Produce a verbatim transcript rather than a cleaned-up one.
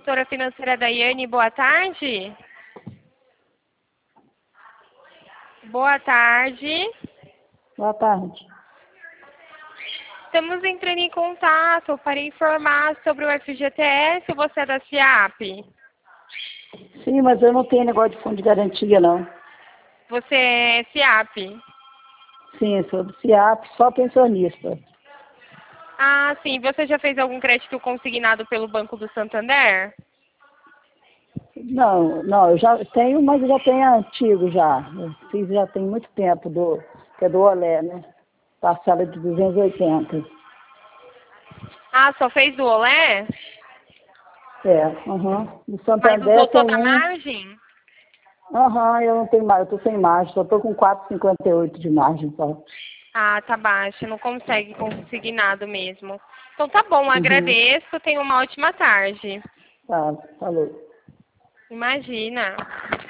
consultora financeira Daiane, boa tarde. Boa tarde. Boa tarde. Estamos entrando em contato para informar sobre o F G T S. Você é da SIAP? Sim, mas eu não tenho negócio de fundo de garantia, não. Você é SIAP? Sim, eu sou do SIAP, só pensionista. Ah, sim. Você já fez algum crédito consignado pelo Banco do Santander? Não, não, eu já tenho, mas eu já tenho antigo já. Eu fiz já tem muito tempo, do, que é do Olé, né? Parcela de duzentos e oitenta. Ah, só fez do Olé? É, aham. No Mas Santander usou tem toda a um. margem? Aham, eu não tenho mais, eu tô sem margem, só tô com quatro vírgula cinquenta e oito de margem só. Ah, tá baixo. Não consegue consignado mesmo. Então tá bom, Uhum. agradeço. Tenha uma ótima tarde. Tá, falou. Imagina.